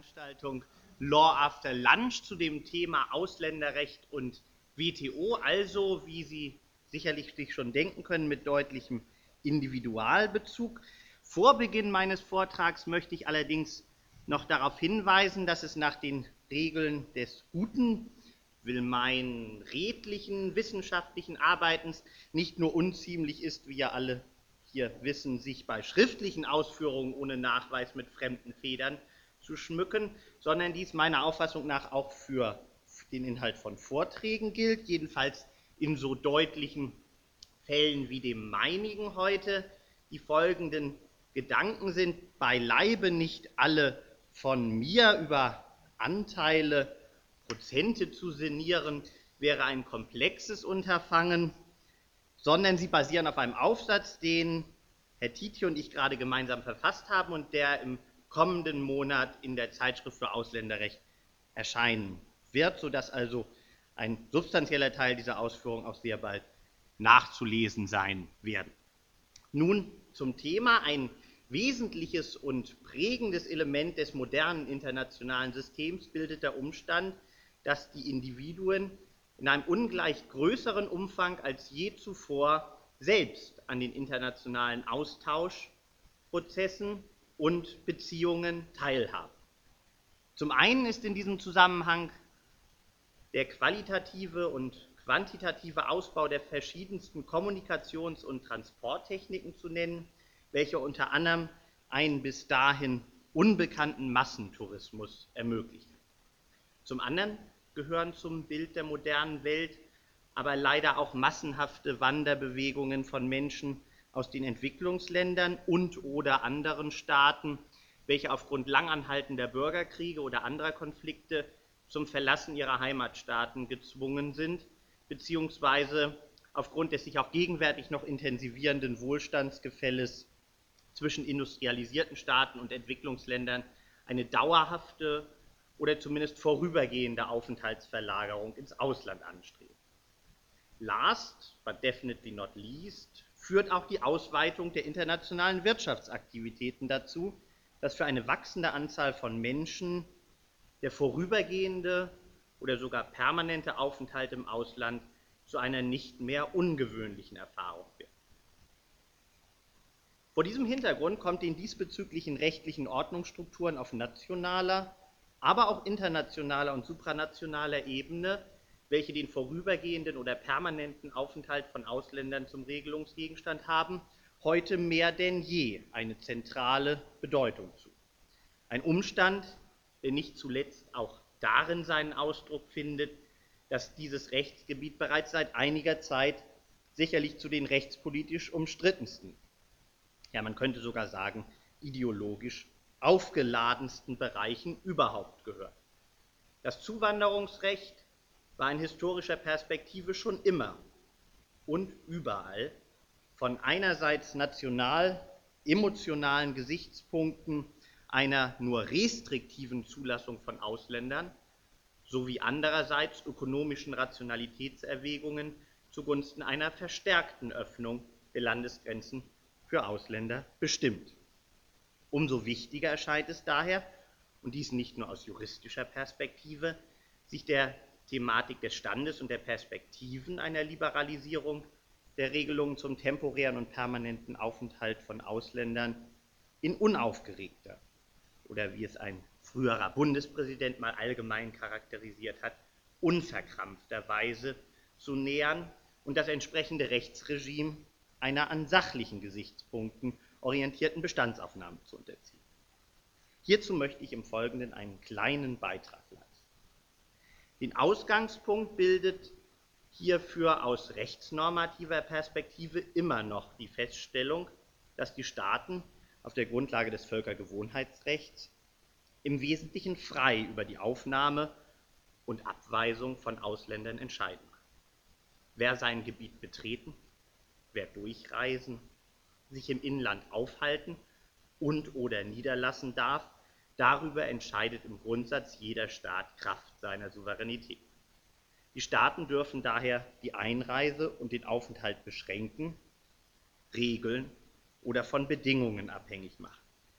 Veranstaltung Law After Lunch zu dem Thema Ausländerrecht und WTO, also wie Sie sicherlich sich schon denken können, mit deutlichem Individualbezug. Vor Beginn meines Vortrags möchte ich allerdings noch darauf hinweisen, dass es nach den Regeln des guten, will meinen redlichen, wissenschaftlichen Arbeitens nicht nur unziemlich ist, wie ja alle hier wissen, sich bei schriftlichen Ausführungen ohne Nachweis mit fremden Federn zu schmücken, sondern dies meiner Auffassung nach auch für den Inhalt von Vorträgen gilt, jedenfalls in so deutlichen Fällen wie dem meinigen heute. Die folgenden Gedanken sind beileibe nicht alle von mir. Über Anteile, Prozente zu sinnieren, wäre ein komplexes Unterfangen, sondern sie basieren auf einem Aufsatz, den Herr Tietje und ich gerade gemeinsam verfasst haben und der im kommenden Monat in der Zeitschrift für Ausländerrecht erscheinen wird, sodass also ein substanzieller Teil dieser Ausführungen auch sehr bald nachzulesen sein werden. Nun zum Thema. Ein wesentliches und prägendes Element des modernen internationalen Systems bildet der Umstand, dass die Individuen in einem ungleich größeren Umfang als je zuvor selbst an den internationalen Austauschprozessen und Beziehungen teilhaben. Zum einen ist in diesem Zusammenhang der qualitative und quantitative Ausbau der verschiedensten Kommunikations- und Transporttechniken zu nennen, welche unter anderem einen bis dahin unbekannten Massentourismus ermöglichen. Zum anderen gehören zum Bild der modernen Welt aber leider auch massenhafte Wanderbewegungen von Menschen aus den Entwicklungsländern und/oder anderen Staaten, welche aufgrund langanhaltender Bürgerkriege oder anderer Konflikte zum Verlassen ihrer Heimatstaaten gezwungen sind, beziehungsweise aufgrund des sich auch gegenwärtig noch intensivierenden Wohlstandsgefälles zwischen industrialisierten Staaten und Entwicklungsländern eine dauerhafte oder zumindest vorübergehende Aufenthaltsverlagerung ins Ausland anstreben. Last but definitely not least führt auch die Ausweitung der internationalen Wirtschaftsaktivitäten dazu, dass für eine wachsende Anzahl von Menschen der vorübergehende oder sogar permanente Aufenthalt im Ausland zu einer nicht mehr ungewöhnlichen Erfahrung wird. Vor diesem Hintergrund kommt den diesbezüglichen rechtlichen Ordnungsstrukturen auf nationaler, aber auch internationaler und supranationaler Ebene, welche den vorübergehenden oder permanenten Aufenthalt von Ausländern zum Regelungsgegenstand haben, heute mehr denn je eine zentrale Bedeutung zu. Ein Umstand, der nicht zuletzt auch darin seinen Ausdruck findet, dass dieses Rechtsgebiet bereits seit einiger Zeit sicherlich zu den rechtspolitisch umstrittensten, ja man könnte sogar sagen ideologisch aufgeladensten Bereichen überhaupt gehört. Das Zuwanderungsrecht war in historischer Perspektive schon immer und überall von einerseits national emotionalen Gesichtspunkten einer nur restriktiven Zulassung von Ausländern sowie andererseits ökonomischen Rationalitätserwägungen zugunsten einer verstärkten Öffnung der Landesgrenzen für Ausländer bestimmt. Umso wichtiger erscheint es daher, und dies nicht nur aus juristischer Perspektive, sich der Thematik des Standes und der Perspektiven einer Liberalisierung der Regelungen zum temporären und permanenten Aufenthalt von Ausländern in unaufgeregter oder wie es ein früherer Bundespräsident mal allgemein charakterisiert hat, unverkrampfter Weise zu nähern und das entsprechende Rechtsregime einer an sachlichen Gesichtspunkten orientierten Bestandsaufnahme zu unterziehen. Hierzu möchte ich im Folgenden einen kleinen Beitrag leisten. Den Ausgangspunkt bildet hierfür aus rechtsnormativer Perspektive immer noch die Feststellung, dass die Staaten auf der Grundlage des Völkergewohnheitsrechts im Wesentlichen frei über die Aufnahme und Abweisung von Ausländern entscheiden. Wer sein Gebiet betreten, wer durchreisen, sich im Inland aufhalten und/oder niederlassen darf, darüber entscheidet im Grundsatz jeder Staat Kraft seiner Souveränität. Die Staaten dürfen daher die Einreise und den Aufenthalt beschränken, regeln oder von Bedingungen abhängig machen.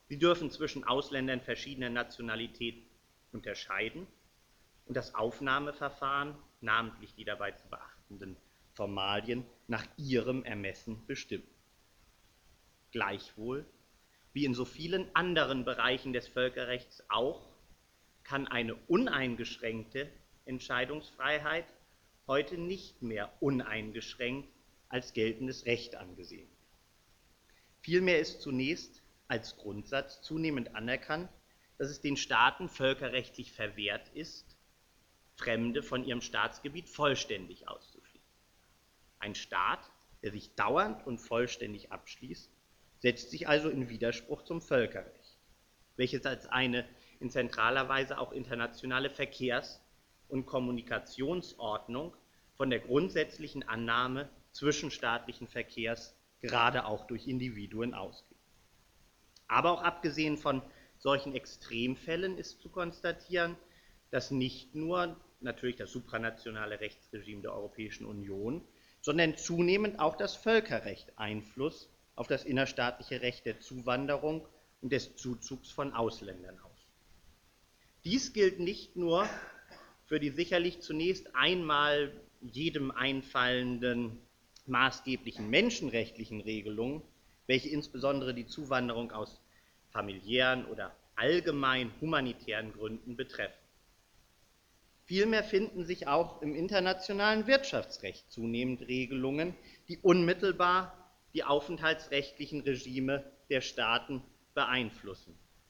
Sie dürfen zwischen Ausländern verschiedener Nationalität unterscheiden und das Aufnahmeverfahren, namentlich die dabei zu beachtenden Formalien, nach ihrem Ermessen bestimmen. Gleichwohl, wie in so vielen anderen Bereichen des Völkerrechts auch, kann eine uneingeschränkte Entscheidungsfreiheit heute nicht mehr uneingeschränkt als geltendes Recht angesehen werden. Vielmehr ist zunächst als Grundsatz zunehmend anerkannt, dass es den Staaten völkerrechtlich verwehrt ist, Fremde von ihrem Staatsgebiet vollständig auszuschließen. Ein Staat, der sich dauernd und vollständig abschließt, setzt sich also in Widerspruch zum Völkerrecht, welches als eine in zentraler Weise auch internationale Verkehrs- und Kommunikationsordnung von der grundsätzlichen Annahme zwischenstaatlichen Verkehrs gerade auch durch Individuen ausgeht. Aber auch abgesehen von solchen Extremfällen ist zu konstatieren, dass nicht nur natürlich das supranationale Rechtsregime der Europäischen Union, sondern zunehmend auch das Völkerrecht Einfluss auf das innerstaatliche Recht der Zuwanderung und des Zuzugs von Ausländern aus. Dies gilt nicht nur für die sicherlich zunächst einmal jedem einfallenden maßgeblichen menschenrechtlichen Regelungen, welche insbesondere die Zuwanderung aus familiären oder allgemein humanitären Gründen betreffen. Vielmehr finden sich auch im internationalen Wirtschaftsrecht zunehmend Regelungen, die unmittelbar die aufenthaltsrechtlichen Regime der Staaten beeinflussen,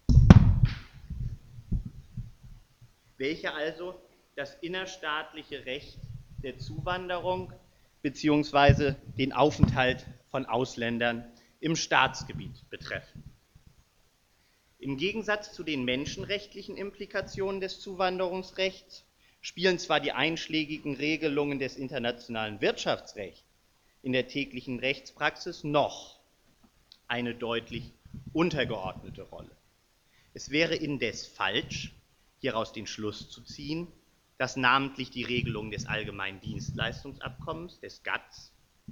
welche also das innerstaatliche Recht der Zuwanderung bzw. den Aufenthalt von Ausländern im Staatsgebiet betreffen. Im Gegensatz zu den menschenrechtlichen Implikationen des Zuwanderungsrechts spielen zwar die einschlägigen Regelungen des internationalen Wirtschaftsrechts in der täglichen Rechtspraxis noch eine deutlich untergeordnete Rolle. Es wäre indes falsch, hieraus den Schluss zu ziehen, dass namentlich die Regelungen des Allgemeinen Dienstleistungsabkommens, des GATS,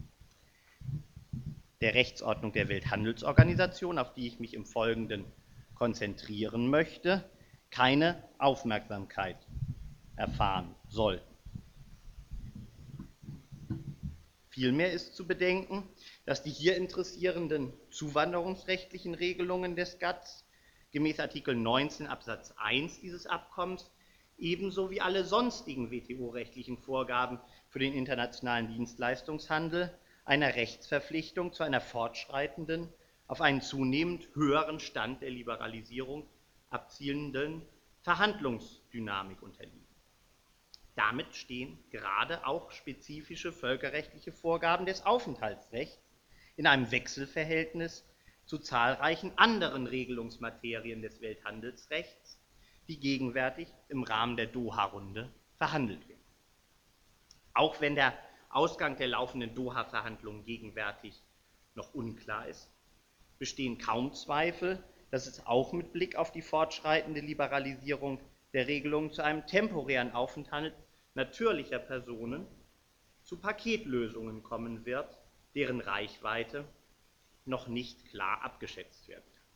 der Rechtsordnung der Welthandelsorganisation, auf die ich mich im Folgenden konzentrieren möchte, keine Aufmerksamkeit erfahren sollten. Vielmehr ist zu bedenken, dass die hier interessierenden zuwanderungsrechtlichen Regelungen des GATS gemäß Artikel 19 Absatz 1 dieses Abkommens ebenso wie alle sonstigen WTO-rechtlichen Vorgaben für den internationalen Dienstleistungshandel einer Rechtsverpflichtung zu einer fortschreitenden, auf einen zunehmend höheren Stand der Liberalisierung abzielenden Verhandlungsdynamik unterliegen. Damit stehen gerade auch spezifische völkerrechtliche Vorgaben des Aufenthaltsrechts in einem Wechselverhältnis zu zahlreichen anderen Regelungsmaterien des Welthandelsrechts, die gegenwärtig im Rahmen der Doha-Runde verhandelt werden. Auch wenn der Ausgang der laufenden Doha-Verhandlungen gegenwärtig noch unklar ist, bestehen kaum Zweifel, dass es auch mit Blick auf die fortschreitende Liberalisierung der Regelungen zu einem temporären Aufenthalt natürlicher Personen zu Paketlösungen kommen wird, deren Reichweite noch nicht klar abgeschätzt werden kann.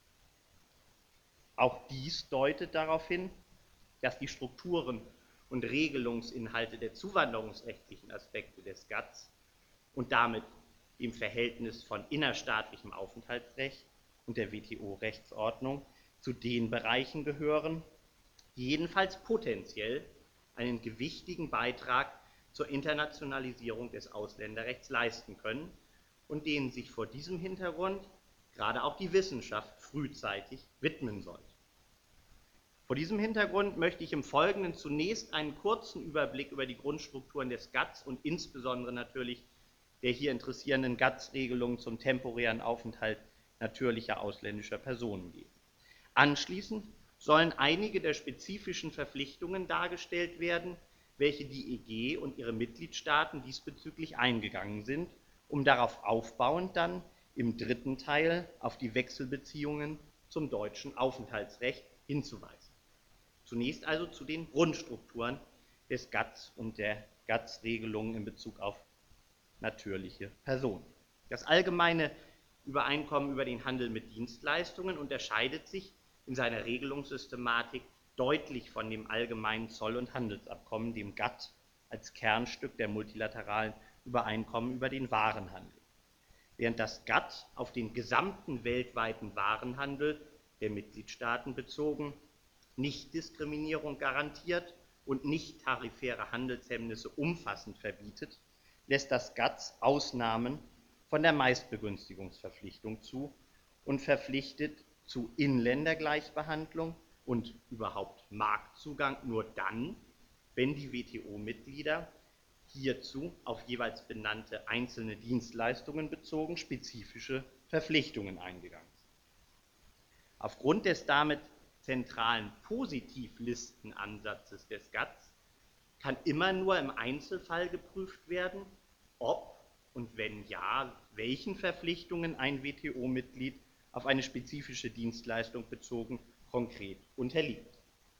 Auch dies deutet darauf hin, dass die Strukturen und Regelungsinhalte der zuwanderungsrechtlichen Aspekte des GATS und damit dem Verhältnis von innerstaatlichem Aufenthaltsrecht und der WTO-Rechtsordnung zu den Bereichen gehören, die jedenfalls potenziell einen gewichtigen Beitrag zur Internationalisierung des Ausländerrechts leisten können und denen sich vor diesem Hintergrund gerade auch die Wissenschaft frühzeitig widmen sollte. Vor diesem Hintergrund möchte ich im Folgenden zunächst einen kurzen Überblick über die Grundstrukturen des GATS und insbesondere natürlich der hier interessierenden GATS-Regelungen zum temporären Aufenthalt natürlicher ausländischer Personen geben. Anschließend sollen einige der spezifischen Verpflichtungen dargestellt werden, welche die EG und ihre Mitgliedstaaten diesbezüglich eingegangen sind, um darauf aufbauend dann im dritten Teil auf die Wechselbeziehungen zum deutschen Aufenthaltsrecht hinzuweisen. Zunächst also zu den Grundstrukturen des GATS und der GATS-Regelungen in Bezug auf natürliche Personen. Das allgemeine Übereinkommen über den Handel mit Dienstleistungen unterscheidet sich in seiner Regelungssystematik deutlich von dem allgemeinen Zoll- und Handelsabkommen, dem GATT, als Kernstück der multilateralen Übereinkommen über den Warenhandel. Während das GATT auf den gesamten weltweiten Warenhandel der Mitgliedstaaten bezogen Nichtdiskriminierung garantiert und nicht-tarifäre Handelshemmnisse umfassend verbietet, lässt das GATT Ausnahmen von der Meistbegünstigungsverpflichtung zu und verpflichtet zu Inländergleichbehandlung und überhaupt Marktzugang nur dann, wenn die WTO-Mitglieder hierzu auf jeweils benannte einzelne Dienstleistungen bezogen spezifische Verpflichtungen eingegangen sind. Aufgrund des damit zentralen Positivlistenansatzes des GATT kann immer nur im Einzelfall geprüft werden, ob und wenn ja, welchen Verpflichtungen ein WTO-Mitglied auf eine spezifische Dienstleistung bezogen konkret unterliegt.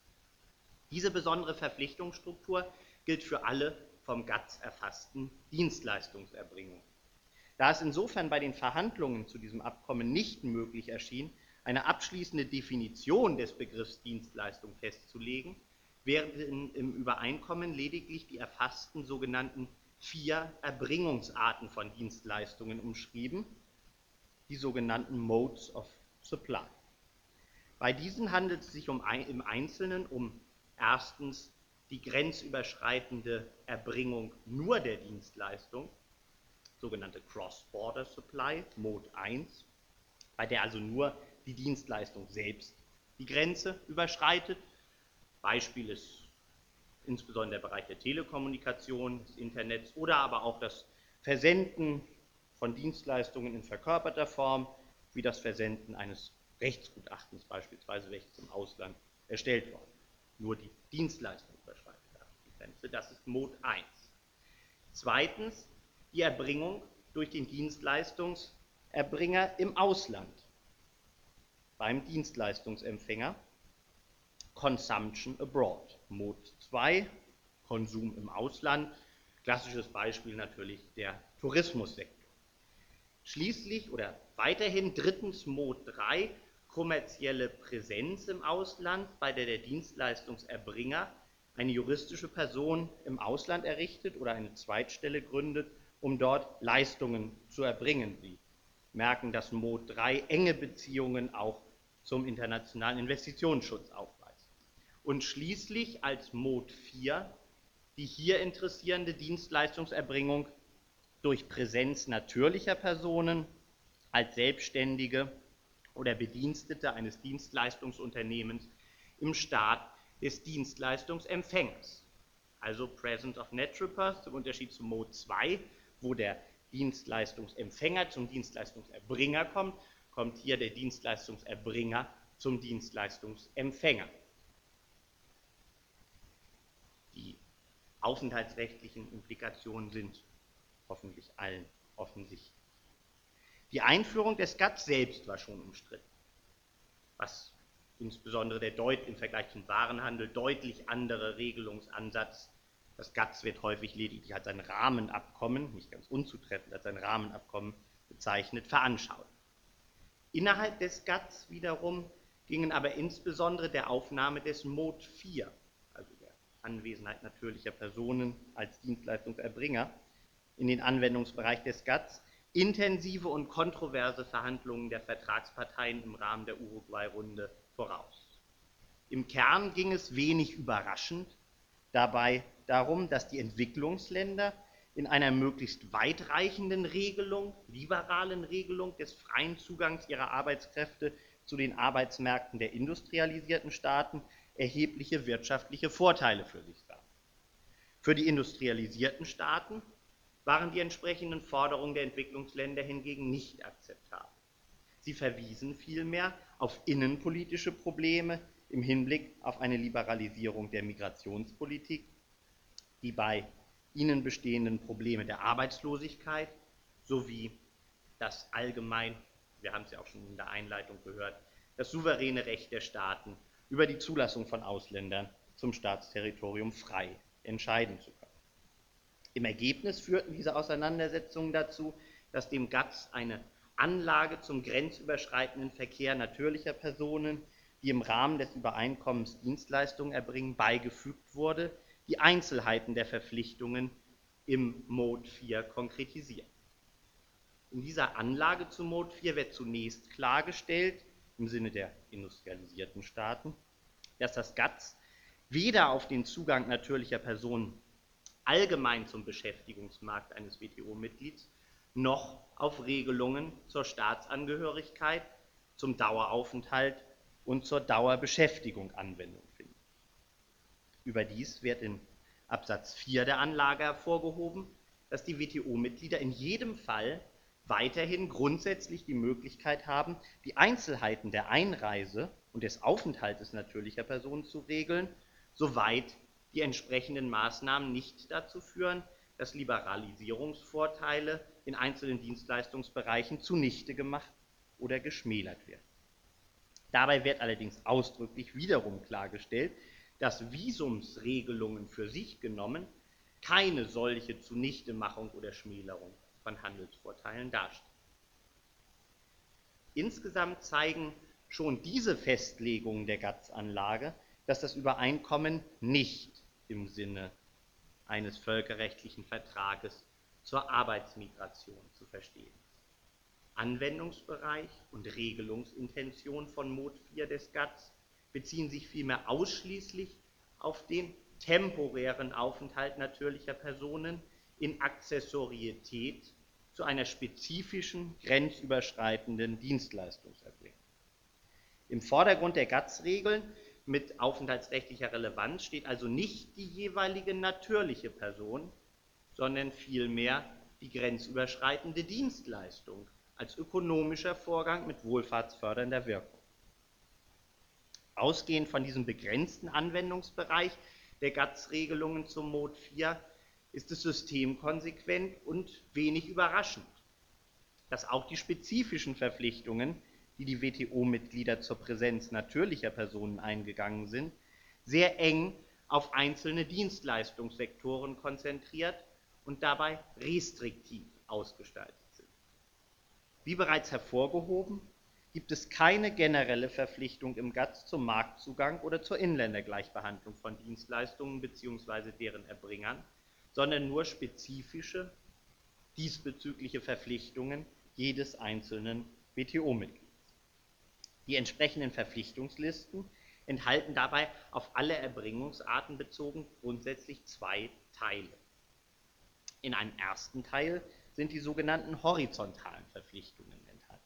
Diese besondere Verpflichtungsstruktur gilt für alle vom GATT erfassten Dienstleistungserbringungen. Da es insofern bei den Verhandlungen zu diesem Abkommen nicht möglich erschien, eine abschließende Definition des Begriffs Dienstleistung festzulegen, werden im Übereinkommen lediglich die erfassten sogenannten 4 Erbringungsarten von Dienstleistungen umschrieben, die sogenannten Modes of Supply. Bei diesen handelt es sich im Einzelnen um erstens die grenzüberschreitende Erbringung nur der Dienstleistung, sogenannte Cross-Border Supply, Mode 1, bei der also nur die Dienstleistung selbst die Grenze überschreitet. Beispiel ist insbesondere der Bereich der Telekommunikation, des Internets oder aber auch das Versenden von Dienstleistungen in verkörperter Form, wie das Versenden eines Rechtsgutachtens beispielsweise, welches im Ausland erstellt worden ist. Nur die Dienstleistung überschreitet die Grenze, das ist Mode 1. Zweitens die Erbringung durch den Dienstleistungserbringer im Ausland. Beim Dienstleistungsempfänger Consumption abroad. Mode 2, Konsum im Ausland. Klassisches Beispiel natürlich der Tourismussektor. Schließlich oder weiterhin drittens Mode 3, kommerzielle Präsenz im Ausland, bei der Dienstleistungserbringer eine juristische Person im Ausland errichtet oder eine Zweitstelle gründet, um dort Leistungen zu erbringen. Sie merken, dass Mode 3 enge Beziehungen auch zum internationalen Investitionsschutz aufweist. Und schließlich als Mode 4 die hier interessierende Dienstleistungserbringung durch Präsenz natürlicher Personen als Selbstständige oder Bedienstete eines Dienstleistungsunternehmens im Staat des Dienstleistungsempfängers. Also Presence of Natural Persons im Unterschied zu Mode 2, wo der Dienstleistungsempfänger zum Dienstleistungserbringer kommt, kommt hier der Dienstleistungserbringer zum Dienstleistungsempfänger. Die aufenthaltsrechtlichen Implikationen sind hoffentlich allen offensichtlich. Die Einführung des GATT selbst war schon umstritten, was insbesondere der im Vergleich zum Warenhandel deutlich andere Regelungsansatz, das GATT wird häufig lediglich als ein Rahmenabkommen, nicht ganz unzutreffend als ein Rahmenabkommen bezeichnet, veranschaulicht. Innerhalb des GATT wiederum gingen aber insbesondere der Aufnahme des Mode 4, also der Anwesenheit natürlicher Personen als Dienstleistungserbringer, in den Anwendungsbereich des GATT intensive und kontroverse Verhandlungen der Vertragsparteien im Rahmen der Uruguay-Runde voraus. Im Kern ging es wenig überraschend dabei darum, dass die Entwicklungsländer in einer möglichst weitreichenden Regelung, liberalen Regelung des freien Zugangs ihrer Arbeitskräfte zu den Arbeitsmärkten der industrialisierten Staaten erhebliche wirtschaftliche Vorteile für sich sahen. Für die industrialisierten Staaten waren die entsprechenden Forderungen der Entwicklungsländer hingegen nicht akzeptabel. Sie verwiesen vielmehr auf innenpolitische Probleme im Hinblick auf eine Liberalisierung der Migrationspolitik, die bei ihnen bestehenden Probleme der Arbeitslosigkeit sowie das allgemein, wir haben es ja auch schon in der Einleitung gehört, das souveräne Recht der Staaten über die Zulassung von Ausländern zum Staatsterritorium frei entscheiden zu können. Im Ergebnis führten diese Auseinandersetzungen dazu, dass dem GATT eine Anlage zum grenzüberschreitenden Verkehr natürlicher Personen, die im Rahmen des Übereinkommens Dienstleistungen erbringen, beigefügt wurde, die Einzelheiten der Verpflichtungen im Mode 4 konkretisiert. In dieser Anlage zu Mode 4 wird zunächst klargestellt, im Sinne der industrialisierten Staaten, dass das GATS weder auf den Zugang natürlicher Personen allgemein zum Beschäftigungsmarkt eines WTO-Mitglieds noch auf Regelungen zur Staatsangehörigkeit, zum Daueraufenthalt und zur Dauerbeschäftigung Anwendung findet. Überdies wird in Absatz 4 der Anlage hervorgehoben, dass die WTO-Mitglieder in jedem Fall weiterhin grundsätzlich die Möglichkeit haben, die Einzelheiten der Einreise und des Aufenthaltes natürlicher Personen zu regeln, soweit die entsprechenden Maßnahmen nicht dazu führen, dass Liberalisierungsvorteile in einzelnen Dienstleistungsbereichen zunichte gemacht oder geschmälert werden. Dabei wird allerdings ausdrücklich wiederum klargestellt, dass Visumsregelungen für sich genommen keine solche Zunichtemachung oder Schmälerung von Handelsvorteilen darstellen. Insgesamt zeigen schon diese Festlegungen der GATS-Anlage, dass das Übereinkommen nicht im Sinne eines völkerrechtlichen Vertrages zur Arbeitsmigration zu verstehen ist. Anwendungsbereich und Regelungsintention von Mode 4 des GATS beziehen sich vielmehr ausschließlich auf den temporären Aufenthalt natürlicher Personen in Accessorietät zu einer spezifischen grenzüberschreitenden Dienstleistungserbringung. Im Vordergrund der GATS-Regeln mit aufenthaltsrechtlicher Relevanz steht also nicht die jeweilige natürliche Person, sondern vielmehr die grenzüberschreitende Dienstleistung als ökonomischer Vorgang mit wohlfahrtsfördernder Wirkung. Ausgehend von diesem begrenzten Anwendungsbereich der GATS-Regelungen zum Mode 4 ist es systemkonsequent und wenig überraschend, dass auch die spezifischen Verpflichtungen, die die WTO-Mitglieder zur Präsenz natürlicher Personen eingegangen sind, sehr eng auf einzelne Dienstleistungssektoren konzentriert und dabei restriktiv ausgestaltet sind. Wie bereits hervorgehoben, gibt es keine generelle Verpflichtung im GATS zum Marktzugang oder zur Inländergleichbehandlung von Dienstleistungen bzw. deren Erbringern, sondern nur spezifische diesbezügliche Verpflichtungen jedes einzelnen WTO-Mitglieds. Die entsprechenden Verpflichtungslisten enthalten dabei auf alle Erbringungsarten bezogen grundsätzlich zwei Teile. In einem ersten Teil sind die sogenannten horizontalen Verpflichtungen enthalten.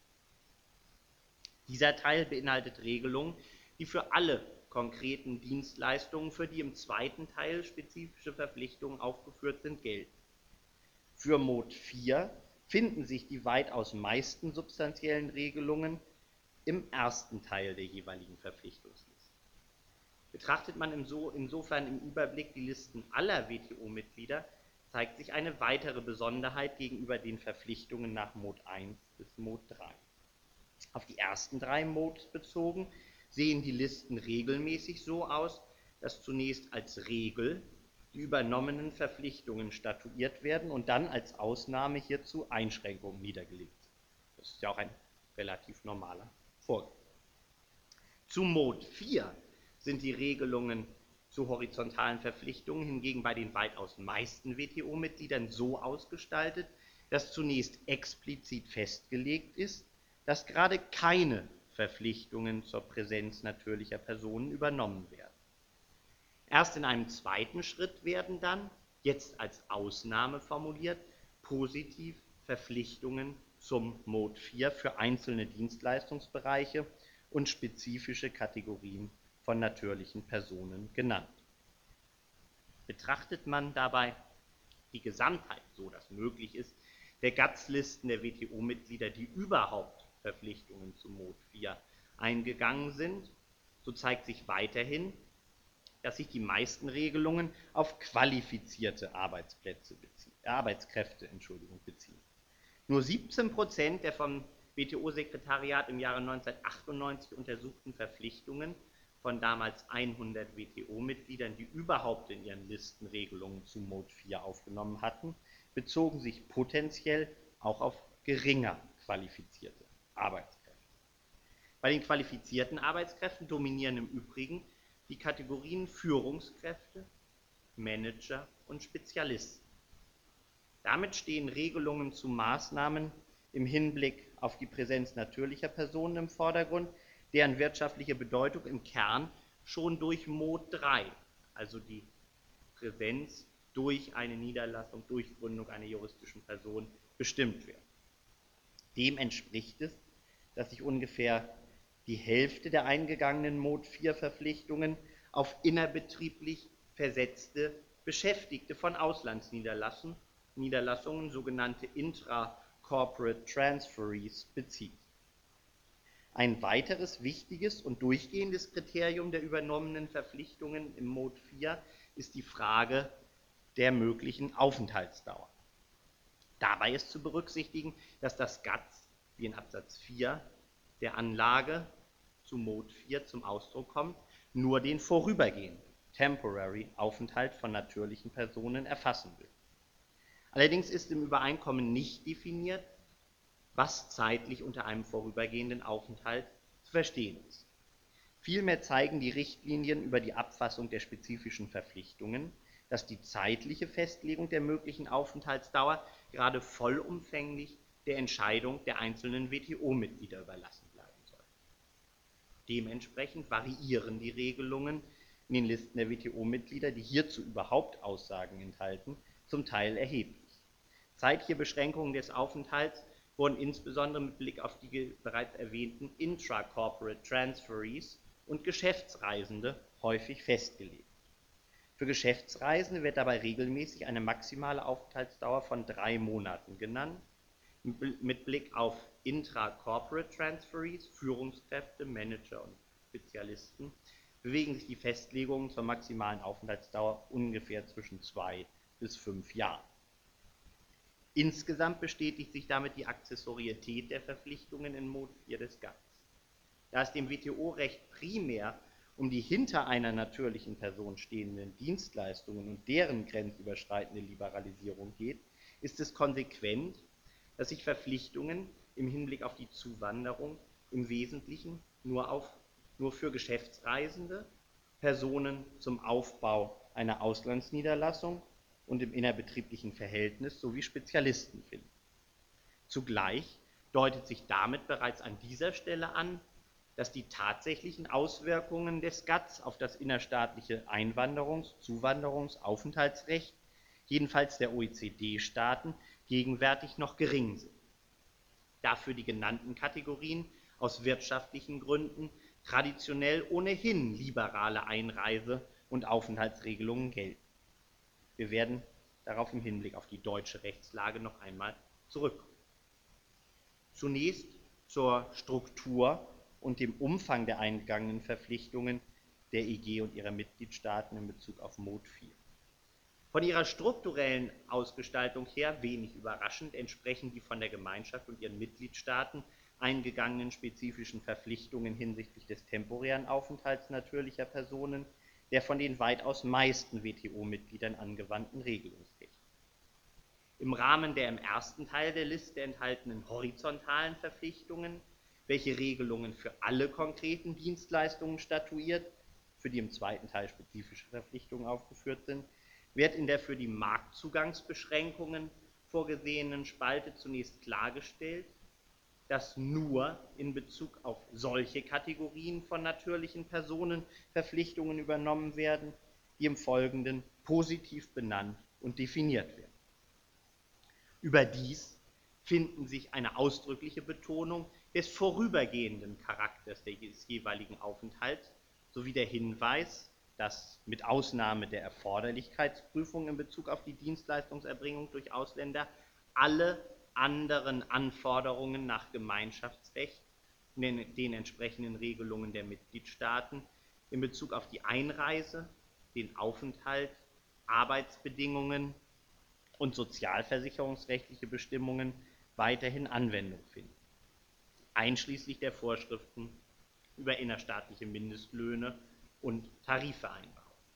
Dieser Teil beinhaltet Regelungen, die für alle konkreten Dienstleistungen, für die im zweiten Teil spezifische Verpflichtungen aufgeführt sind, gelten. Für Mode 4 finden sich die weitaus meisten substanziellen Regelungen im ersten Teil der jeweiligen Verpflichtungsliste. Betrachtet man insofern im Überblick die Listen aller WTO-Mitglieder, zeigt sich eine weitere Besonderheit gegenüber den Verpflichtungen nach Mode 1 bis Mode 3. Auf die ersten drei Modes bezogen sehen die Listen regelmäßig so aus, dass zunächst als Regel die übernommenen Verpflichtungen statuiert werden und dann als Ausnahme hierzu Einschränkungen niedergelegt sind. Das ist ja auch ein relativ normaler Vorgang. Zu Mode 4 sind die Regelungen zu horizontalen Verpflichtungen hingegen bei den weitaus meisten WTO-Mitgliedern so ausgestaltet, dass zunächst explizit festgelegt ist, dass gerade keine Verpflichtungen zur Präsenz natürlicher Personen übernommen werden. Erst in einem zweiten Schritt werden dann, jetzt als Ausnahme formuliert, positiv Verpflichtungen zum Mode 4 für einzelne Dienstleistungsbereiche und spezifische Kategorien von natürlichen Personen genannt. Betrachtet man dabei die Gesamtheit, so dass möglich ist, der GATS-Listen der WTO-Mitglieder, die überhaupt Verpflichtungen zu Mode 4 eingegangen sind, so zeigt sich weiterhin, dass sich die meisten Regelungen auf qualifizierte Arbeitskräfte beziehen. Nur 17% der vom WTO-Sekretariat im Jahre 1998 untersuchten Verpflichtungen von damals 100 WTO-Mitgliedern, die überhaupt in ihren Listen Regelungen zu Mode 4 aufgenommen hatten, bezogen sich potenziell auch auf geringer qualifizierte Arbeitskräfte. Bei den qualifizierten Arbeitskräften dominieren im Übrigen die Kategorien Führungskräfte, Manager und Spezialisten. Damit stehen Regelungen zu Maßnahmen im Hinblick auf die Präsenz natürlicher Personen im Vordergrund, deren wirtschaftliche Bedeutung im Kern schon durch Mod 3, also die Präsenz durch eine Niederlassung, durch Gründung einer juristischen Person, bestimmt wird. Dem entspricht es, dass sich ungefähr die Hälfte der eingegangenen Mod 4 Verpflichtungen auf innerbetrieblich versetzte Beschäftigte von Auslandsniederlassungen, sogenannte Intra-Corporate Transferees, bezieht. Ein weiteres wichtiges und durchgehendes Kriterium der übernommenen Verpflichtungen im Mod 4 ist die Frage der möglichen Aufenthaltsdauer. Dabei ist zu berücksichtigen, dass das GATS, wie in Absatz 4 der Anlage zu Mod 4 zum Ausdruck kommt, nur den vorübergehenden, temporary Aufenthalt von natürlichen Personen erfassen will. Allerdings ist im Übereinkommen nicht definiert, was zeitlich unter einem vorübergehenden Aufenthalt zu verstehen ist. Vielmehr zeigen die Richtlinien über die Abfassung der spezifischen Verpflichtungen, dass die zeitliche Festlegung der möglichen Aufenthaltsdauer gerade vollumfänglich der Entscheidung der einzelnen WTO-Mitglieder überlassen bleiben soll. Dementsprechend variieren die Regelungen in den Listen der WTO-Mitglieder, die hierzu überhaupt Aussagen enthalten, zum Teil erheblich. Zeitliche Beschränkungen des Aufenthalts wurden insbesondere mit Blick auf die bereits erwähnten Intra-Corporate Transferees und Geschäftsreisende häufig festgelegt. Für Geschäftsreisende wird dabei regelmäßig eine maximale Aufenthaltsdauer von 3 Monaten genannt. Mit Blick auf Intra-Corporate Transferees, Führungskräfte, Manager und Spezialisten bewegen sich die Festlegungen zur maximalen Aufenthaltsdauer ungefähr zwischen 2 bis 5 Jahren. Insgesamt bestätigt sich damit die Akzessorietät der Verpflichtungen in Mod 4 des GATS. Da es dem WTO-Recht primär um die hinter einer natürlichen Person stehenden Dienstleistungen und deren grenzüberschreitende Liberalisierung geht, ist es konsequent, dass sich Verpflichtungen im Hinblick auf die Zuwanderung im Wesentlichen nur für Geschäftsreisende, Personen zum Aufbau einer Auslandsniederlassung und im innerbetrieblichen Verhältnis sowie Spezialisten finden. Zugleich deutet sich damit bereits an dieser Stelle an, dass die tatsächlichen Auswirkungen des GATS auf das innerstaatliche Einwanderungs-, Zuwanderungs-, Aufenthaltsrecht, jedenfalls der OECD-Staaten, gegenwärtig noch gering sind. Da für die genannten Kategorien aus wirtschaftlichen Gründen traditionell ohnehin liberale Einreise- und Aufenthaltsregelungen gelten. Wir werden darauf im Hinblick auf die deutsche Rechtslage noch einmal zurückkommen. Zunächst zur Struktur und dem Umfang der eingegangenen Verpflichtungen der EG und ihrer Mitgliedstaaten in Bezug auf Mod 4. Von ihrer strukturellen Ausgestaltung her wenig überraschend entsprechen die von der Gemeinschaft und ihren Mitgliedstaaten eingegangenen spezifischen Verpflichtungen hinsichtlich des temporären Aufenthalts natürlicher Personen der von den weitaus meisten WTO-Mitgliedern angewandten Regelungstechnik. Im Rahmen der im ersten Teil der Liste enthaltenen horizontalen Verpflichtungen, welche Regelungen für alle konkreten Dienstleistungen statuiert, für die im zweiten Teil spezifische Verpflichtungen aufgeführt sind, wird in der für die Marktzugangsbeschränkungen vorgesehenen Spalte zunächst klargestellt, dass nur in Bezug auf solche Kategorien von natürlichen Personen Verpflichtungen übernommen werden, die im Folgenden positiv benannt und definiert werden. Überdies finden sich eine ausdrückliche Betonung des vorübergehenden Charakters des jeweiligen Aufenthalts sowie der Hinweis, dass mit Ausnahme der Erforderlichkeitsprüfung in Bezug auf die Dienstleistungserbringung durch Ausländer alle anderen Anforderungen nach Gemeinschaftsrecht und den entsprechenden Regelungen der Mitgliedstaaten in Bezug auf die Einreise, den Aufenthalt, Arbeitsbedingungen und sozialversicherungsrechtliche Bestimmungen weiterhin Anwendung finden, einschließlich der Vorschriften über innerstaatliche Mindestlöhne und Tarifvereinbarungen.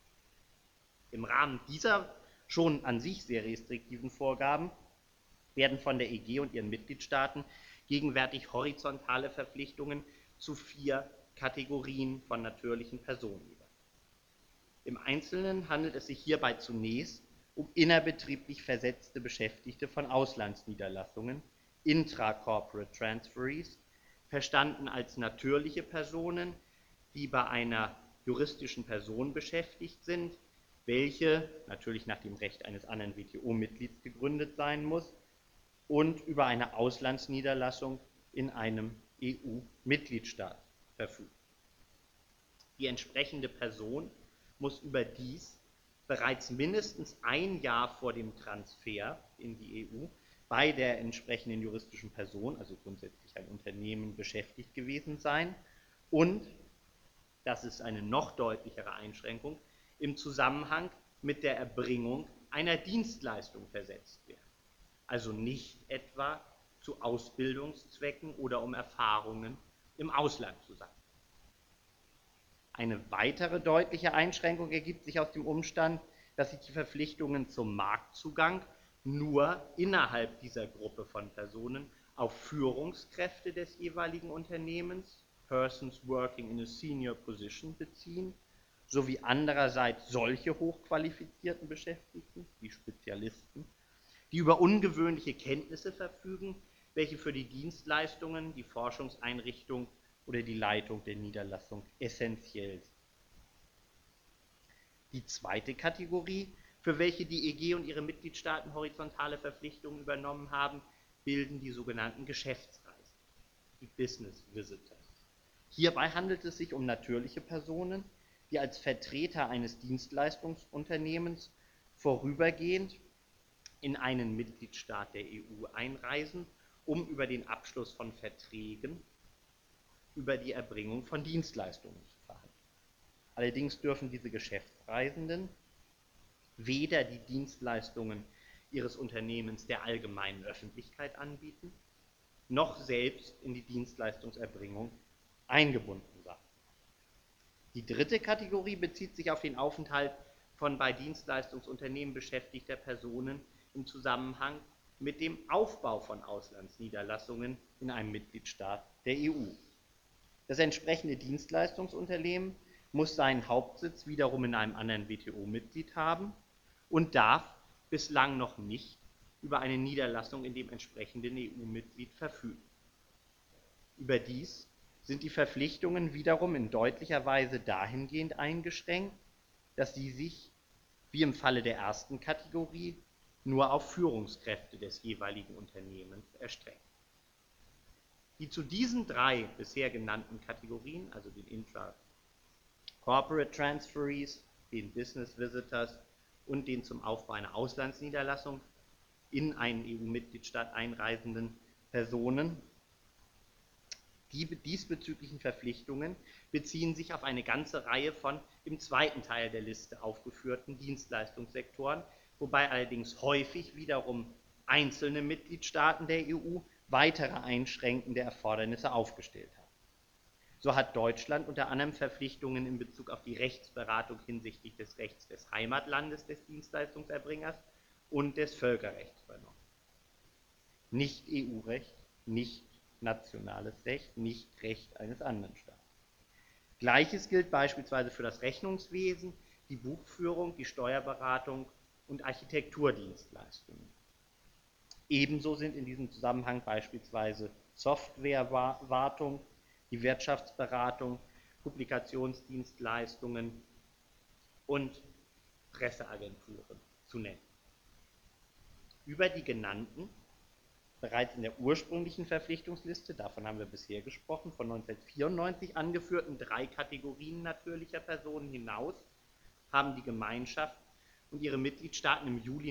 Im Rahmen dieser schon an sich sehr restriktiven Vorgaben werden von der EG und ihren Mitgliedstaaten gegenwärtig horizontale Verpflichtungen zu 4 Kategorien von natürlichen Personen über. Im Einzelnen handelt es sich hierbei zunächst um innerbetrieblich versetzte Beschäftigte von Auslandsniederlassungen, Intra-Corporate Transferees, verstanden als natürliche Personen, die bei einer juristischen Person beschäftigt sind, welche natürlich nach dem Recht eines anderen WTO-Mitglieds gegründet sein muss und über eine Auslandsniederlassung in einem EU-Mitgliedstaat verfügt. Die entsprechende Person muss überdies bereits mindestens ein Jahr vor dem Transfer in die EU bei der entsprechenden juristischen Person, also grundsätzlich ein Unternehmen, beschäftigt gewesen sein und, das ist eine noch deutlichere Einschränkung, im Zusammenhang mit der Erbringung einer Dienstleistung versetzt werden. Also nicht etwa zu Ausbildungszwecken oder um Erfahrungen im Ausland zu sammeln. Eine weitere deutliche Einschränkung ergibt sich aus dem Umstand, dass sich die Verpflichtungen zum Marktzugang nur innerhalb dieser Gruppe von Personen auf Führungskräfte des jeweiligen Unternehmens, persons working in a senior position, beziehen, sowie andererseits solche hochqualifizierten Beschäftigten, die Spezialisten, die über ungewöhnliche Kenntnisse verfügen, welche für die Dienstleistungen, die Forschungseinrichtung oder die Leitung der Niederlassung essentiell sind. Die zweite Kategorie, für welche die EG und ihre Mitgliedstaaten horizontale Verpflichtungen übernommen haben, bilden die sogenannten Geschäftsreisen, die Business Visitors. Hierbei handelt es sich um natürliche Personen, die als Vertreter eines Dienstleistungsunternehmens vorübergehend in einen Mitgliedstaat der EU einreisen, um über den Abschluss von Verträgen über die Erbringung von Dienstleistungen zu verhandeln. Allerdings dürfen diese Geschäftsreisenden weder die Dienstleistungen ihres Unternehmens der allgemeinen Öffentlichkeit anbieten, noch selbst in die Dienstleistungserbringung eingebunden sein. Die dritte Kategorie bezieht sich auf den Aufenthalt von bei Dienstleistungsunternehmen beschäftigter Personen im Zusammenhang mit dem Aufbau von Auslandsniederlassungen in einem Mitgliedstaat der EU. Das entsprechende Dienstleistungsunternehmen muss seinen Hauptsitz wiederum in einem anderen WTO-Mitglied haben und darf bislang noch nicht über eine Niederlassung in dem entsprechenden EU-Mitglied verfügen. Überdies sind die Verpflichtungen wiederum in deutlicher Weise dahingehend eingeschränkt, dass sie sich, wie im Falle der ersten Kategorie, nur auf Führungskräfte des jeweiligen Unternehmens erstrecken. Die zu diesen 3 bisher genannten Kategorien, also den Intra-Corporate Transferees, den Business Visitors und den zum Aufbau einer Auslandsniederlassung in einen EU-Mitgliedstaat einreisenden Personen, die diesbezüglichen Verpflichtungen beziehen sich auf eine ganze Reihe von im zweiten Teil der Liste aufgeführten Dienstleistungssektoren, wobei allerdings häufig wiederum einzelne Mitgliedstaaten der EU weitere einschränkende Erfordernisse aufgestellt haben. So hat Deutschland unter anderem Verpflichtungen in Bezug auf die Rechtsberatung hinsichtlich des Rechts des Heimatlandes des Dienstleistungserbringers und des Völkerrechts übernommen. Nicht EU-Recht, nicht nationales Recht, nicht Recht eines anderen Staates. Gleiches gilt beispielsweise für das Rechnungswesen, die Buchführung, die Steuerberatung und Architekturdienstleistungen. Ebenso sind in diesem Zusammenhang beispielsweise Softwarewartung, die Wirtschaftsberatung, Publikationsdienstleistungen und Presseagenturen zu nennen. Über die genannten, bereits in der ursprünglichen Verpflichtungsliste, davon haben wir bisher gesprochen, von 1994 angeführten 3 Kategorien natürlicher Personen hinaus haben die Gemeinschaft und ihre Mitgliedstaaten im Juli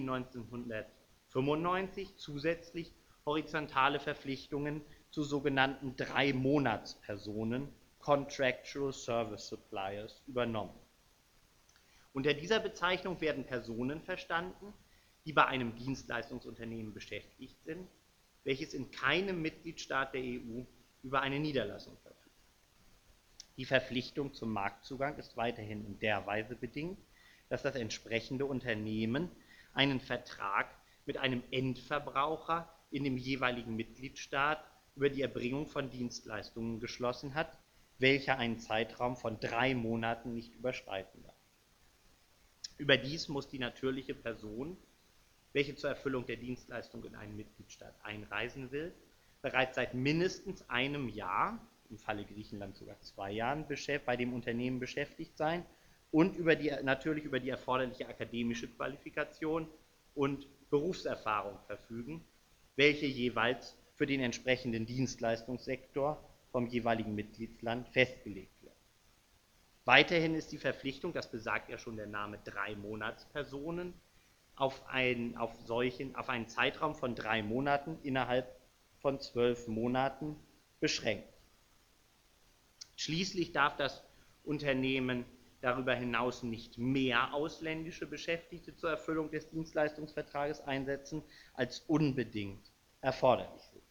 1995 zusätzlich horizontale Verpflichtungen zu sogenannten 3-Monatspersonen, Contractual Service Suppliers, übernommen. Unter dieser Bezeichnung werden Personen verstanden, die bei einem Dienstleistungsunternehmen beschäftigt sind, welches in keinem Mitgliedstaat der EU über eine Niederlassung verfügt. Die Verpflichtung zum Marktzugang ist weiterhin in der Weise bedingt, dass das entsprechende Unternehmen einen Vertrag mit einem Endverbraucher in dem jeweiligen Mitgliedstaat über die Erbringung von Dienstleistungen geschlossen hat, welcher einen Zeitraum von 3 Monaten nicht überschreiten darf. Überdies muss die natürliche Person, welche zur Erfüllung der Dienstleistung in einen Mitgliedstaat einreisen will, bereits seit mindestens einem Jahr, im Falle Griechenland sogar 2 Jahren, bei dem Unternehmen beschäftigt sein und natürlich über die erforderliche akademische Qualifikation und Berufserfahrung verfügen, welche jeweils für den entsprechenden Dienstleistungssektor vom jeweiligen Mitgliedsland festgelegt wird. Weiterhin ist die Verpflichtung, das besagt ja schon der Name 3 Monatspersonen, auf einen Zeitraum von 3 Monaten innerhalb von 12 Monaten beschränkt. Schließlich darf das Unternehmen darüber hinaus nicht mehr ausländische Beschäftigte zur Erfüllung des Dienstleistungsvertrages einsetzen, als unbedingt erforderlich sind.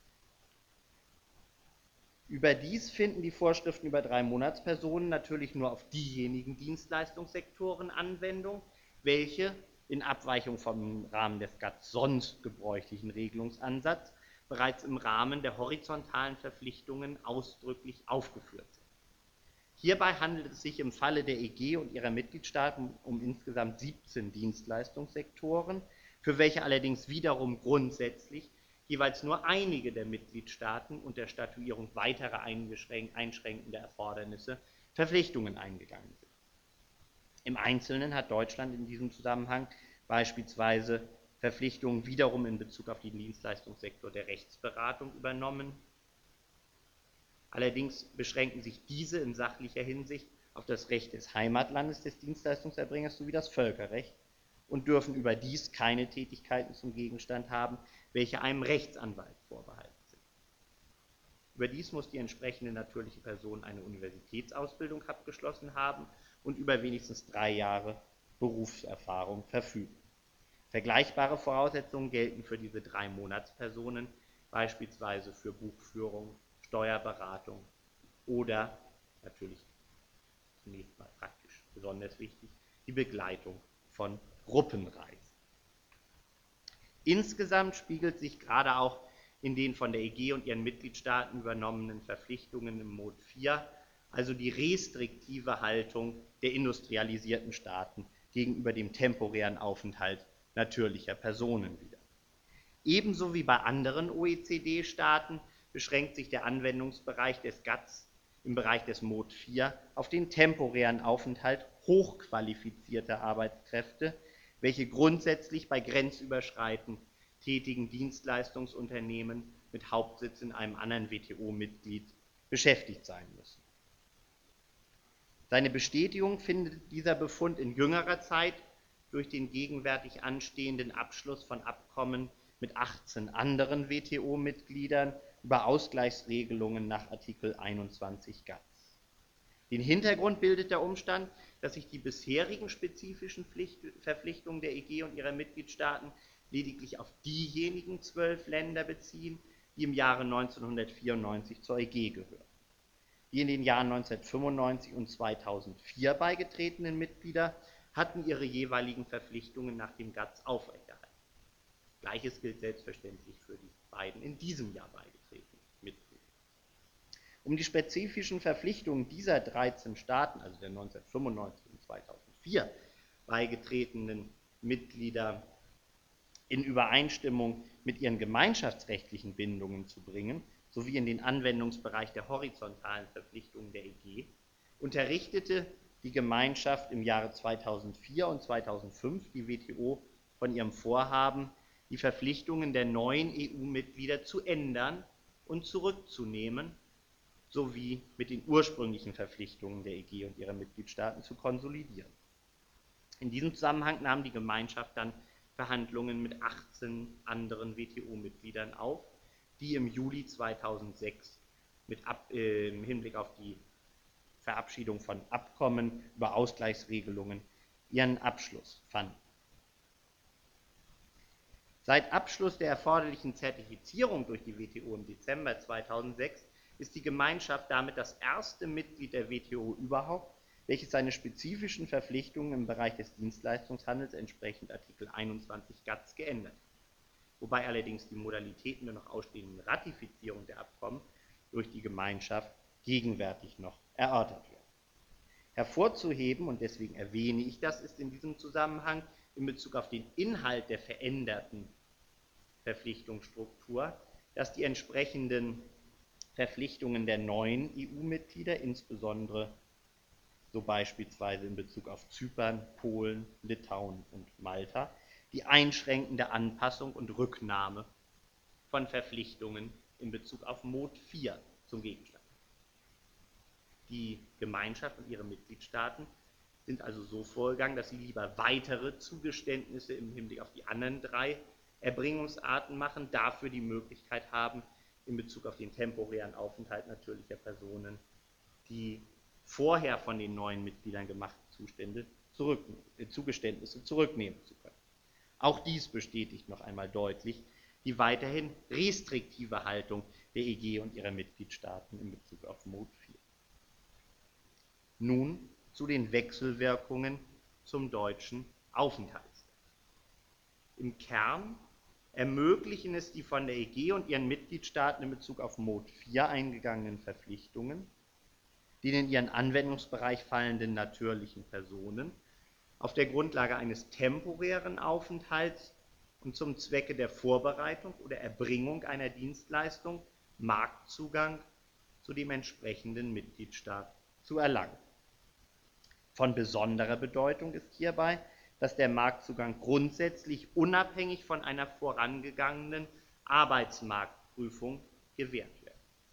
Überdies finden die Vorschriften über 3 Monatspersonen natürlich nur auf diejenigen Dienstleistungssektoren Anwendung, welche in Abweichung vom Rahmen des GATT sonst gebräuchlichen Regelungsansatz bereits im Rahmen der horizontalen Verpflichtungen ausdrücklich aufgeführt sind. Hierbei handelt es sich im Falle der EG und ihrer Mitgliedstaaten um insgesamt 17 Dienstleistungssektoren, für welche allerdings wiederum grundsätzlich jeweils nur einige der Mitgliedstaaten unter Statuierung weiterer einschränkender Erfordernisse Verpflichtungen eingegangen sind. Im Einzelnen hat Deutschland in diesem Zusammenhang beispielsweise Verpflichtungen wiederum in Bezug auf den Dienstleistungssektor der Rechtsberatung übernommen. Allerdings beschränken sich diese in sachlicher Hinsicht auf das Recht des Heimatlandes des Dienstleistungserbringers sowie das Völkerrecht und dürfen überdies keine Tätigkeiten zum Gegenstand haben, welche einem Rechtsanwalt vorbehalten sind. Überdies muss die entsprechende natürliche Person eine Universitätsausbildung abgeschlossen haben und über wenigstens 3 Jahre Berufserfahrung verfügen. Vergleichbare Voraussetzungen gelten für diese 3 Monatspersonen, beispielsweise für Buchführung, Steuerberatung oder natürlich zunächst mal praktisch besonders wichtig, die Begleitung von Gruppenreisen. Insgesamt spiegelt sich gerade auch in den von der EG und ihren Mitgliedstaaten übernommenen Verpflichtungen im Mod 4, also die restriktive Haltung der industrialisierten Staaten gegenüber dem temporären Aufenthalt natürlicher Personen wider. Ebenso wie bei anderen OECD-Staaten beschränkt sich der Anwendungsbereich des GATS im Bereich des Mod 4 auf den temporären Aufenthalt hochqualifizierter Arbeitskräfte, welche grundsätzlich bei grenzüberschreitend tätigen Dienstleistungsunternehmen mit Hauptsitz in einem anderen WTO-Mitglied beschäftigt sein müssen. Seine Bestätigung findet dieser Befund in jüngerer Zeit durch den gegenwärtig anstehenden Abschluss von Abkommen mit 18 anderen WTO-Mitgliedern über Ausgleichsregelungen nach Artikel 21 GATS. Den Hintergrund bildet der Umstand, dass sich die bisherigen spezifischen Verpflichtungen der EG und ihrer Mitgliedstaaten lediglich auf diejenigen 12 Länder beziehen, die im Jahre 1994 zur EG gehören. Die in den Jahren 1995 und 2004 beigetretenen Mitglieder hatten ihre jeweiligen Verpflichtungen nach dem GATS aufrechterhalten. Gleiches gilt selbstverständlich für die beiden in diesem Jahr beigetretenen Mitglieder. Um die spezifischen Verpflichtungen dieser 13 Staaten, also der 1995 und 2004 beigetretenen Mitglieder, in Übereinstimmung mit ihren gemeinschaftsrechtlichen Bindungen zu bringen, sowie in den Anwendungsbereich der horizontalen Verpflichtungen der EG, unterrichtete die Gemeinschaft im Jahre 2004 und 2005 die WTO von ihrem Vorhaben, die Verpflichtungen der neuen EU-Mitglieder zu ändern und zurückzunehmen, sowie mit den ursprünglichen Verpflichtungen der EG und ihrer Mitgliedstaaten zu konsolidieren. In diesem Zusammenhang nahm die Gemeinschaft dann Verhandlungen mit 18 anderen WTO-Mitgliedern auf, die im Juli 2006 im Hinblick auf die Verabschiedung von Abkommen über Ausgleichsregelungen ihren Abschluss fanden. Seit Abschluss der erforderlichen Zertifizierung durch die WTO im Dezember 2006 ist die Gemeinschaft damit das erste Mitglied der WTO überhaupt, welches seine spezifischen Verpflichtungen im Bereich des Dienstleistungshandels entsprechend Artikel 21 GATS geändert hat. wobei allerdings die Modalitäten der noch ausstehenden Ratifizierung der Abkommen durch die Gemeinschaft gegenwärtig noch erörtert werden. Hervorzuheben, und deswegen erwähne ich das, ist in diesem Zusammenhang in Bezug auf den Inhalt der veränderten Verpflichtungsstruktur, dass die entsprechenden Verpflichtungen der neuen EU-Mitglieder, insbesondere so beispielsweise in Bezug auf Zypern, Polen, Litauen und Malta, die einschränkende Anpassung und Rücknahme von Verpflichtungen in Bezug auf Mod IV zum Gegenstand. Die Gemeinschaft und ihre Mitgliedstaaten sind also so vorgegangen, dass sie lieber weitere Zugeständnisse im Hinblick auf die anderen drei Erbringungsarten machen, dafür die Möglichkeit haben, in Bezug auf den temporären Aufenthalt natürlicher Personen die vorher von den neuen Mitgliedern gemachten Zugeständnisse zurücknehmen zu können. Auch dies bestätigt noch einmal deutlich die weiterhin restriktive Haltung der EG und ihrer Mitgliedstaaten in Bezug auf Mod IV. Nun zu den Wechselwirkungen zum deutschen Aufenthaltsrecht. Im Kern ermöglichen es die von der EG und ihren Mitgliedstaaten in Bezug auf Mod IV eingegangenen Verpflichtungen, den in ihren Anwendungsbereich fallenden natürlichen Personen auf der Grundlage eines temporären Aufenthalts und zum Zwecke der Vorbereitung oder Erbringung einer Dienstleistung Marktzugang zu dem entsprechenden Mitgliedstaat zu erlangen. Von besonderer Bedeutung ist hierbei, dass der Marktzugang grundsätzlich unabhängig von einer vorangegangenen Arbeitsmarktprüfung gewährt wird.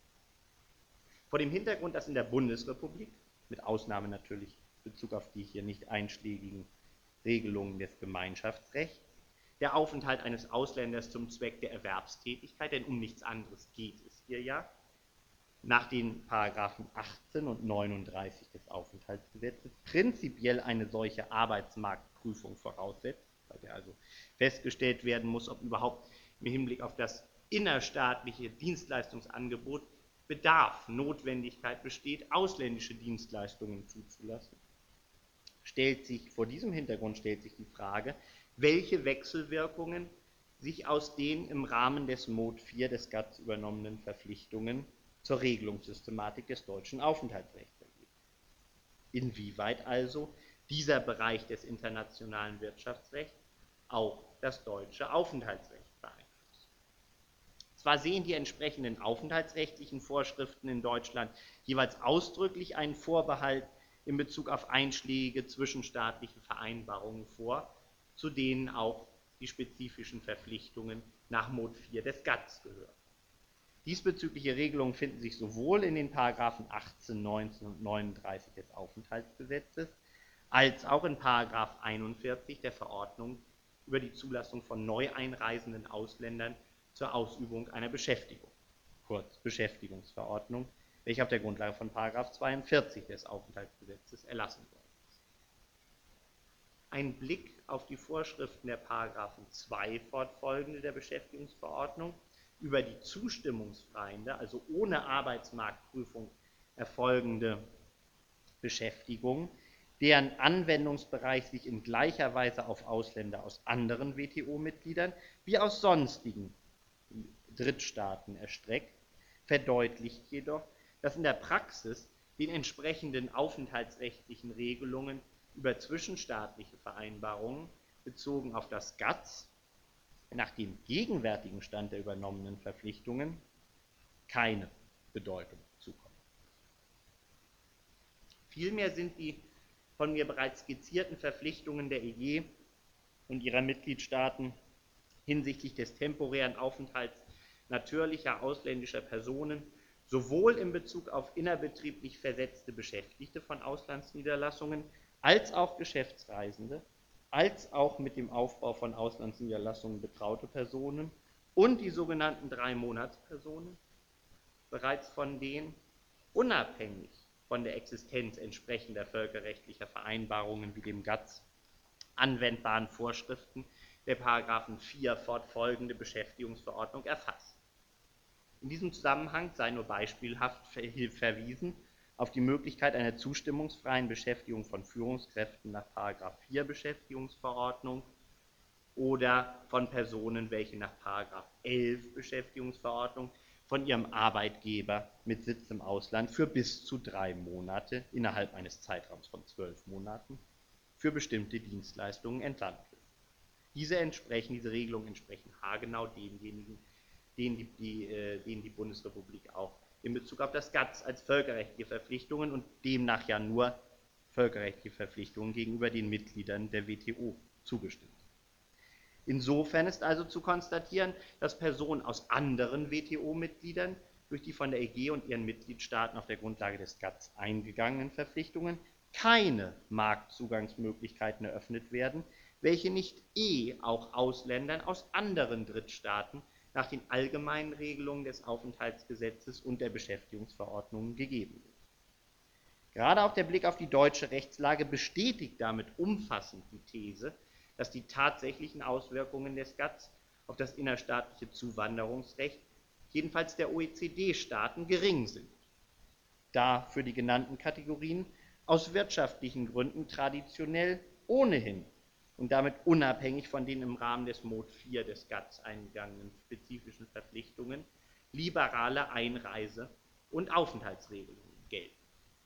Vor dem Hintergrund, dass in der Bundesrepublik, mit Ausnahme natürlich in Bezug auf die hier nicht einschlägigen Regelungen des Gemeinschaftsrechts, der Aufenthalt eines Ausländers zum Zweck der Erwerbstätigkeit, denn um nichts anderes geht es hier ja, nach den Paragraphen 18 und 39 des Aufenthaltsgesetzes prinzipiell eine solche Arbeitsmarktprüfung voraussetzt, bei der also festgestellt werden muss, ob überhaupt im Hinblick auf das innerstaatliche Dienstleistungsangebot Bedarf, Notwendigkeit besteht, ausländische Dienstleistungen zuzulassen. Vor diesem Hintergrund stellt sich die Frage, welche Wechselwirkungen sich aus den im Rahmen des Mod IV des GATS übernommenen Verpflichtungen zur Regelungssystematik des deutschen Aufenthaltsrechts ergeben. Inwieweit also dieser Bereich des internationalen Wirtschaftsrechts auch das deutsche Aufenthaltsrecht beeinflusst. Zwar sehen die entsprechenden aufenthaltsrechtlichen Vorschriften in Deutschland jeweils ausdrücklich einen Vorbehalt in Bezug auf einschlägige zwischenstaatliche Vereinbarungen vor, zu denen auch die spezifischen Verpflichtungen nach Mod IV des GATS gehören. Diesbezügliche Regelungen finden sich sowohl in den Paragraphen 18, 19 und 39 des Aufenthaltsgesetzes als auch in Paragraph 41 der Verordnung über die Zulassung von neu einreisenden Ausländern zur Ausübung einer Beschäftigung, kurz Beschäftigungsverordnung, welche auf der Grundlage von Paragraph 42 des Aufenthaltsgesetzes erlassen worden ist. Ein Blick auf die Vorschriften der Paragraphen 2 fortfolgende der Beschäftigungsverordnung über die zustimmungsfreie, also ohne Arbeitsmarktprüfung erfolgende Beschäftigung, deren Anwendungsbereich sich in gleicher Weise auf Ausländer aus anderen WTO-Mitgliedern wie aus sonstigen Drittstaaten erstreckt, verdeutlicht jedoch, dass in der Praxis den entsprechenden aufenthaltsrechtlichen Regelungen über zwischenstaatliche Vereinbarungen bezogen auf das GATS nach dem gegenwärtigen Stand der übernommenen Verpflichtungen keine Bedeutung zukommt. Vielmehr sind die von mir bereits skizzierten Verpflichtungen der EG und ihrer Mitgliedstaaten hinsichtlich des temporären Aufenthalts natürlicher ausländischer Personen sowohl in Bezug auf innerbetrieblich versetzte Beschäftigte von Auslandsniederlassungen als auch Geschäftsreisende, als auch mit dem Aufbau von Auslandsniederlassungen betraute Personen und die sogenannten 3-Monatspersonen bereits von den unabhängig von der Existenz entsprechender völkerrechtlicher Vereinbarungen wie dem GATS anwendbaren Vorschriften der Paragraphen 4 fortfolgende Beschäftigungsverordnung erfasst. In diesem Zusammenhang sei nur beispielhaft verwiesen auf die Möglichkeit einer zustimmungsfreien Beschäftigung von Führungskräften nach Paragraph 4 Beschäftigungsverordnung oder von Personen, welche nach § 11 Beschäftigungsverordnung von ihrem Arbeitgeber mit Sitz im Ausland für bis zu 3 Monate innerhalb eines Zeitraums von 12 Monaten für bestimmte Dienstleistungen entsandt wird. Diese Regelungen entsprechen haargenau denjenigen, denen die Bundesrepublik auch in Bezug auf das GATS als völkerrechtliche Verpflichtungen und demnach ja nur völkerrechtliche Verpflichtungen gegenüber den Mitgliedern der WTO zugestimmt. Insofern ist also zu konstatieren, dass Personen aus anderen WTO-Mitgliedern durch die von der EG und ihren Mitgliedstaaten auf der Grundlage des GATS eingegangenen Verpflichtungen keine Marktzugangsmöglichkeiten eröffnet werden, welche nicht auch Ausländern aus anderen Drittstaaten nach den allgemeinen Regelungen des Aufenthaltsgesetzes und der Beschäftigungsverordnungen gegeben sind. Gerade auch der Blick auf die deutsche Rechtslage bestätigt damit umfassend die These, dass die tatsächlichen Auswirkungen des GATS auf das innerstaatliche Zuwanderungsrecht, jedenfalls der OECD-Staaten, gering sind, da für die genannten Kategorien aus wirtschaftlichen Gründen traditionell ohnehin und damit unabhängig von den im Rahmen des Mod 4 des GATS eingegangenen spezifischen Verpflichtungen liberale Einreise- und Aufenthaltsregelungen gelten.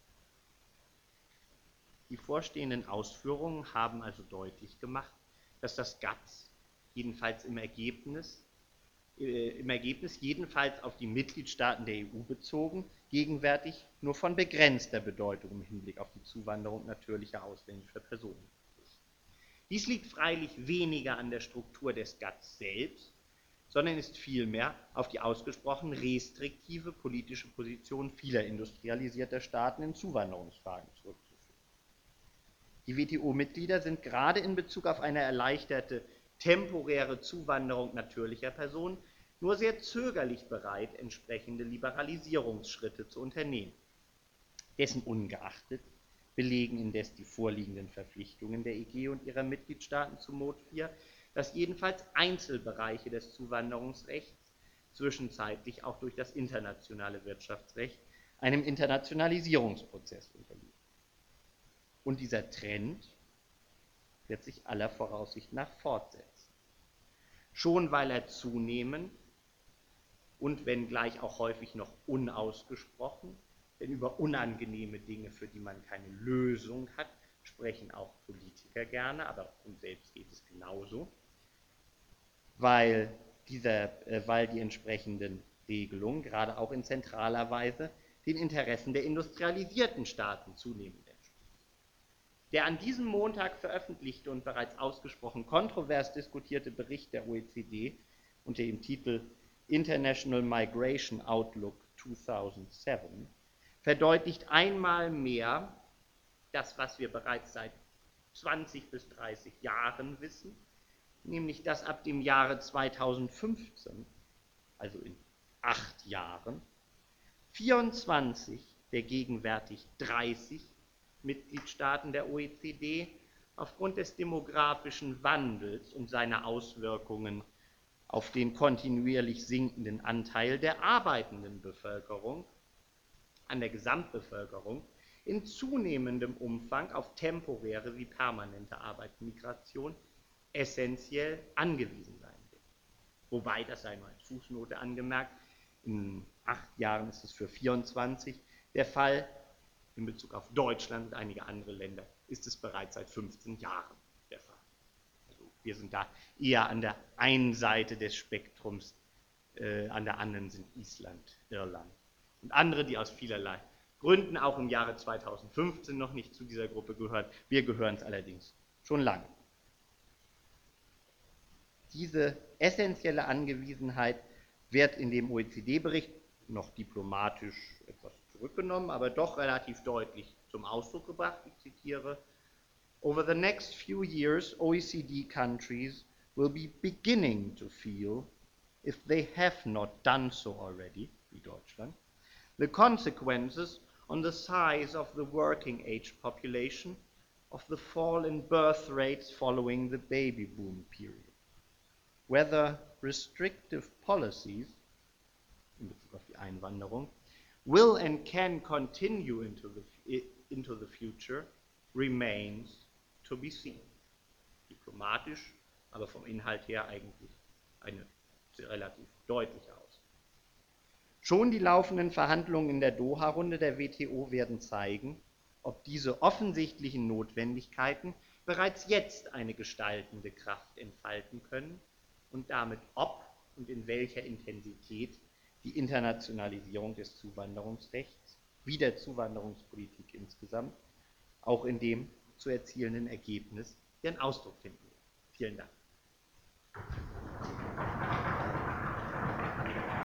Die vorstehenden Ausführungen haben also deutlich gemacht, dass das GATS jedenfalls im Ergebnis jedenfalls auf die Mitgliedstaaten der EU bezogen, gegenwärtig nur von begrenzter Bedeutung im Hinblick auf die Zuwanderung natürlicher ausländischer Personen ist. Dies liegt freilich weniger an der Struktur des GATS selbst, sondern ist vielmehr auf die ausgesprochen restriktive politische Position vieler industrialisierter Staaten in Zuwanderungsfragen zurückzuführen. Die WTO-Mitglieder sind gerade in Bezug auf eine erleichterte temporäre Zuwanderung natürlicher Personen nur sehr zögerlich bereit, entsprechende Liberalisierungsschritte zu unternehmen. Dessen ungeachtet belegen indes die vorliegenden Verpflichtungen der EG und ihrer Mitgliedstaaten zu Mod 4, dass jedenfalls Einzelbereiche des Zuwanderungsrechts zwischenzeitlich auch durch das internationale Wirtschaftsrecht einem Internationalisierungsprozess unterliegen. Und dieser Trend wird sich aller Voraussicht nach fortsetzen. Schon weil er zunehmend und wenngleich auch häufig noch unausgesprochen, denn über unangenehme Dinge, für die man keine Lösung hat, sprechen auch Politiker gerne, aber uns selbst geht es genauso, weil die entsprechenden Regelungen gerade auch in zentraler Weise den Interessen der industrialisierten Staaten zunehmend entsprechen. Der an diesem Montag veröffentlichte und bereits ausgesprochen kontrovers diskutierte Bericht der OECD unter dem Titel International Migration Outlook 2007 verdeutlicht einmal mehr das, was wir bereits seit 20 bis 30 Jahren wissen, nämlich dass ab dem Jahre 2015, also in 8 Jahren, 24 der gegenwärtig 30 Mitgliedstaaten der OECD aufgrund des demografischen Wandels und seiner Auswirkungen auf den kontinuierlich sinkenden Anteil der arbeitenden Bevölkerung an der Gesamtbevölkerung in zunehmendem Umfang auf temporäre wie permanente Arbeitsmigration essentiell angewiesen sein wird. Wobei, das sei nur als Fußnote angemerkt, in 8 Jahren ist es für 24 der Fall. In Bezug auf Deutschland und einige andere Länder ist es bereits seit 15 Jahren der Fall. Also wir sind da eher an der einen Seite des Spektrums, an der anderen sind Island, Irland und andere, die aus vielerlei Gründen auch im Jahre 2015 noch nicht zu dieser Gruppe gehören. Wir gehören es allerdings schon lange. Diese essentielle Angewiesenheit wird in dem OECD-Bericht noch diplomatisch etwas zurückgenommen, aber doch relativ deutlich zum Ausdruck gebracht. Ich zitiere: Over the next few years, OECD countries will be beginning to feel, if they have not done so already, wie Deutschland, the consequences on the size of the working age population of the fall in birth rates following the baby boom period. Whether restrictive policies in Bezug auf die Einwanderung will and can continue into the future remains to be seen. Diplomatisch aber vom Inhalt her eigentlich eine relativ deutliche Auswirkung. Schon die laufenden Verhandlungen in der Doha-Runde der WTO werden zeigen, ob diese offensichtlichen Notwendigkeiten bereits jetzt eine gestaltende Kraft entfalten können und damit ob und in welcher Intensität die Internationalisierung des Zuwanderungsrechts wie der Zuwanderungspolitik insgesamt auch in dem zu erzielenden Ergebnis ihren Ausdruck finden wird. Vielen Dank.